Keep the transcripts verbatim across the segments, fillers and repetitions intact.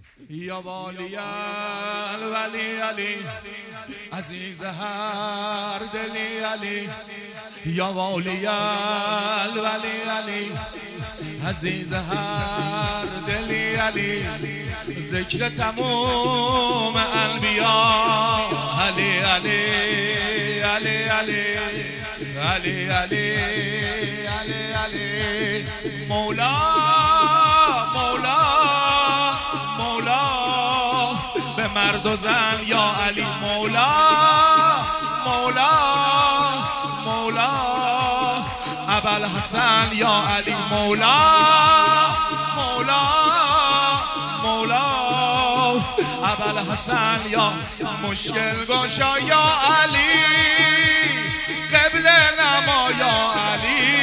یا والی الولی علی عزیز هر دلی علی یا والی الولی علی عزیز هر دلی علی ذکر تموم انبیا علی علی علی علی علی علی علی علی مولا مولا مولا به مرد و زن یا علی مولا مولا مولا ابوالحسن یا علی مولا مولا مولا ابوالحسن یا مشکل گشا یا علی قبل نما یا علی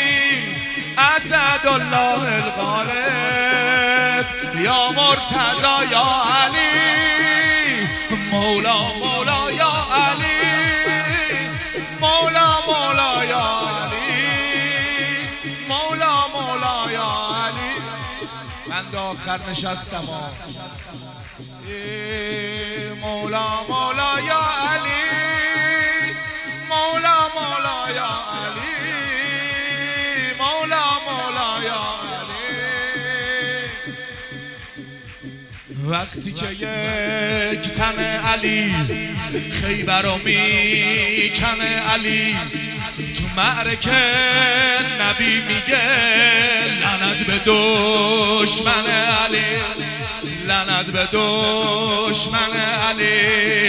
اسد الله الغالب یا مرتضی یا علی مولا مولا یا علی مولا مولا یا علی مولا مولا یا علی. من تا آخر نشستم مولا مولا یا علی مولا مولا یا علی مولا مولا یا علی. وقتی که یک تن علی خیبر رو میکنه علی تو معرکه نبی میگه لعنت به دشمن علی لعنت به دشمن علی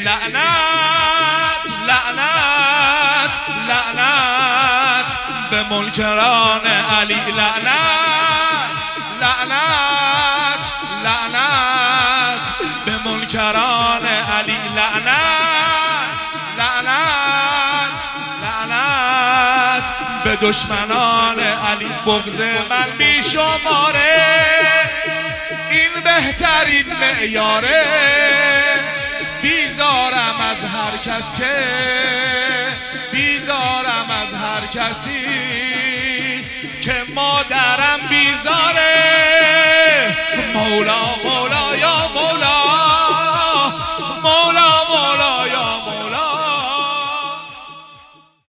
لعنت لعنت لعنت به منکران علی لعنت لعنت لعنت به منکران علی لعنت لعنت لعنت به دشمنان علی بغض من بی شماره این بهترین معیاره بیزارم از هر کس که بیزارم از هر کسی که مادرم بیزار